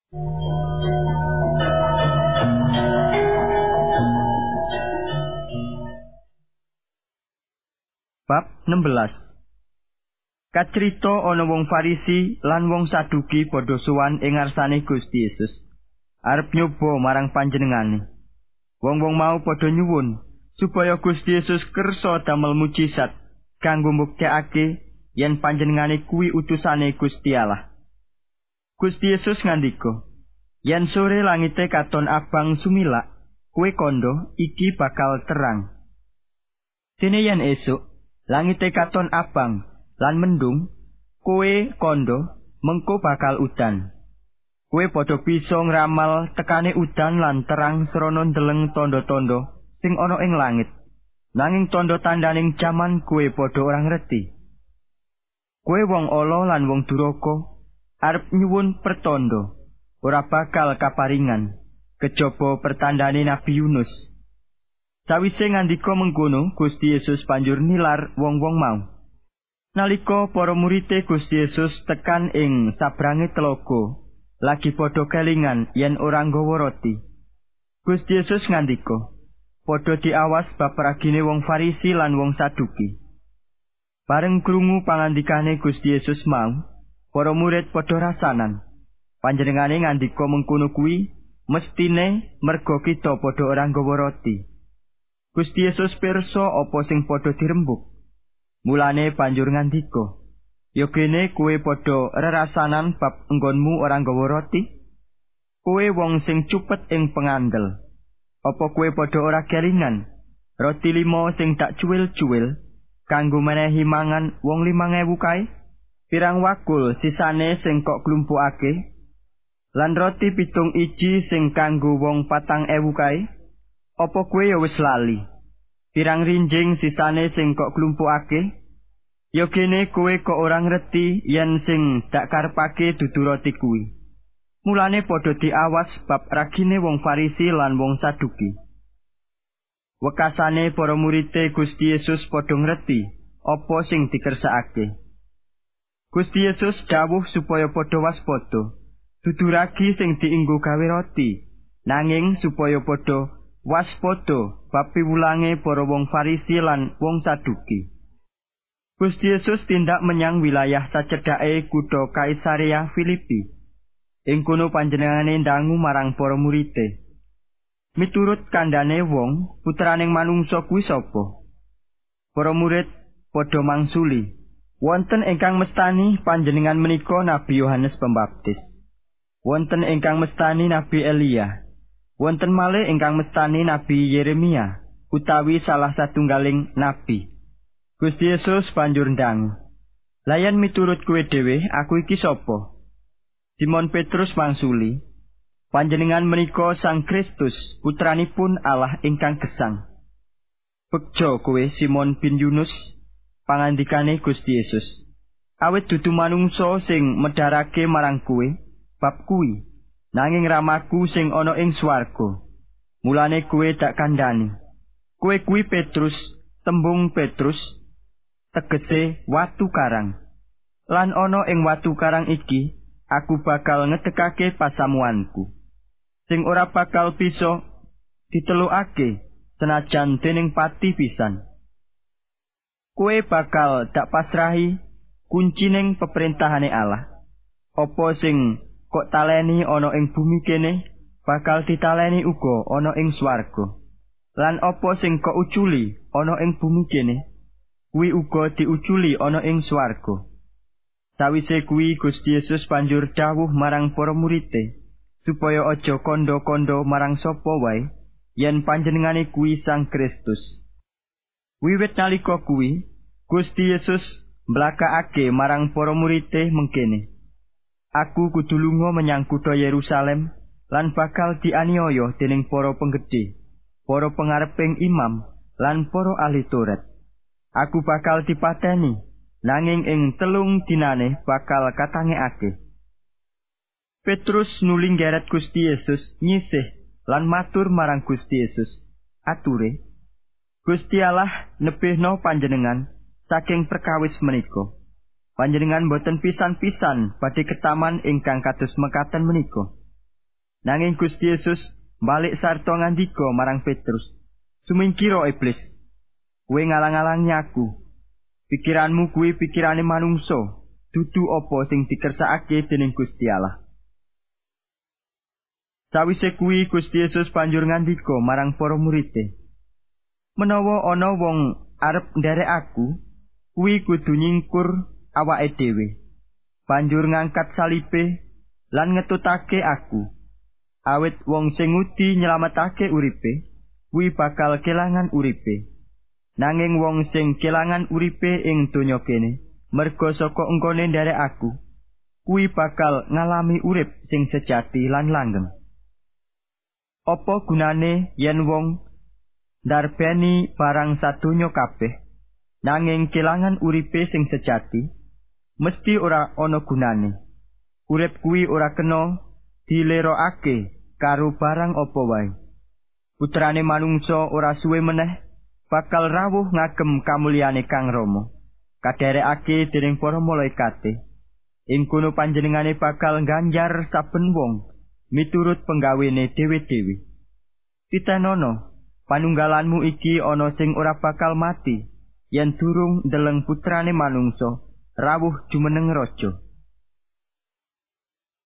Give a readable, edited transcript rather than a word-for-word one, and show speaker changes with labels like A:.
A: Bab 16. Kacrita ana wong Farisi lan wong Saduki padha sowan ing ngarsane Gusti Yesus, arep nyoba marang panjenengane. Wong-wong mau padha nyuwun supaya Gusti Yesus kersa damel mujizat kanggo mbuktekake yen panjenengane kuwi utusane Gusti Allah. Gusti Yesus ngandika, "Yen sore langite katon abang sumilak, kowe kandha iki bakal terang. Dene yen esuk langite katon abang lan mendung, kowe kandha mengko bakal udan. Kowe padha bisa ngramal tekane udan lan terang srana ndeleng tanda-tanda sing ana ing langit. Nanging tanda-tandaning jaman kowe padha ora ngerti. Kowe wong ala lan wong duraka arep nyuwun pertanda, ora bakal kaparingan kejaba pertandane Nabi Yunus." Sawise ngandika mengkono, Gusti Yesus banjur nilar wong-wong mau. Nalika para murid Gusti Yesus tekan ing sabrange telaga, lagi padha kelingan yen ora nggawa roti. Gusti Yesus ngandika, "Padha diawas bab ragine wong Farisi lan wong Saduki." Bareng krungu pangandikane Gusti Yesus mau, para murid padha rasanan. Panjenengane ngandika mengkono kuwi mestine merga kita padha ora nggawa roti. Gusti Yesus pirsa apa sing padha dirembuk. Mulane banjur ngandika, "Yogene kowe padha rerasanan bab enggonmu ora nggawa roti? Kowe wong sing cupet ing pengandel. Apa kowe padha ora kelingan roti 5 sing tak cuwil-cuwil kanggo menehi mangan wong 5.000 kae? Pirang wakul sisane sing kok klumpukake? Lan roti 7 iji sing kanggo wong 4.000 kae? Apa kowe ya wis lali? Pirang rinjing sisane sing kok klumpukake? Yogene kowe kok ora ngerti yen sing dak karepake dudu roti kuwi." Mulane padha diawas bab ragine wong Farisi lan wong Saduki. Wekasane para murid Gusti Yesus padha ngerti apa sing dikersakake. Gusti Yesus dawuh supaya padha waspada, dudu ragi sing dienggo gawe roti, nanging supaya padha waspada bab piwulange para wong Farisi lan wong Saduki. Gusti Yesus tindak menyang wilayah sacedhake kutha Kaisarea Filipi. Ing kono panjenengane ndangu marang para murid. Miturut kandhane wong, putraning manungsa kuwi sapa? Para murid padha mangsuli, "Wonten ingkang mestani panjenengan menika Nabi Yohanes Pembaptis. Wonten ingkang mestani Nabi Elia. Wonten malih ingkang mestani Nabi Yeremia, utawi salah satunggaling nabi." Gusti Yesus banjur ndang, "Layan miturut kowe dhewe, aku iki sapa?" Simon Petrus mangsuli, "Panjenengan menika Sang Kristus, putranipun Allah ingkang gesang." "Bekja kowe Simon bin Yunus," pangandikane Gusti Yesus. "Awit dudu manungsa sing medharake marang kowe bab kuwi, nanging Ramaku sing ana ing swarga. Mulane kowe dak kandhani. Kowe kuwi Petrus, tembung Petrus tegese watu karang. Lan ana ing watu karang iki aku bakal ngedekake pasamuanku, sing ora bakal bisa ditelukake senajan dening pati pisan. Kowe bakal dak pasrahi kuncining peperintahane Allah. Apa sing kok taleni ana ing bumi kene bakal ditaleni uga ana ing swarga. Lan apa sing kok uculi ana ing bumi kene kuwi uga diuculi ana ing swarga." Sawise kuwi Gusti Yesus banjur dawuh marang para murid supaya aja kandha-kandha marang sapa wae yen panjenengane kuwi Sang Kristus. Wiwit nalika kuwi Gusti Yesus mblakakake marang para murid mengkene, "Aku kudu lunga menyang kutha Yerusalem lan bakal dianiaya dening para penggede, para pengareping imam lan para ahli Taurat. Aku bakal dipateni, nanging ing 3 dinane bakal katangekake." Petrus nuli nggeret Gusti Yesus nyisih lan matur marang Gusti Yesus, "Ature, Gusti Allah nebihno panjenengan saking perkawis menika. Panjenengan boten pisan-pisan badhe ketaman ingkang kados mekaten menika. Nanging Gusti Yesus balik sarta ngandika marang Petrus, "Sumingkira iblis, kowe ngalang-alangi aku. Pikiranmu kuwi pikirane manungsa, dudu apa sing dikersakake dening Gusti Allah." Sawise kuwi Gusti Yesus banjur ngandika marang para murid-e, "Menawa ana wong arep nderek aku, kuwi kudu nyingkur awake dhewe, banjur ngangkat salibe lan ngetutake aku. Awit wong sing ngudi nyelametake uripe, kuwi bakal kelangan uripe. Nanging wong sing kelangan uripe ing donya kene, merga saka engkone nderek aku, kuwi bakal ngalami urip sing sejati lan langgeng. Apa gunane yen wong ndarbeni barang sadonya kabeh, nanging kelangan uripe sing sejati? Mesti ora ana gunane. Urip kuwi ora kena dilerokake karo barang apa wae. Putrane manungsa ora suwe meneh bakal rawuh ngagem kamulyane Kang Rama, kadherekake dening para malaikate. Ing kono panjenengane bakal ngganjar saben wong miturut penggawene dhewe-dhewe. Titenono, panunggalanmu iki ana sing ora bakal mati yen durung ndeleng putrane manungsa rawuh jumeneng raja."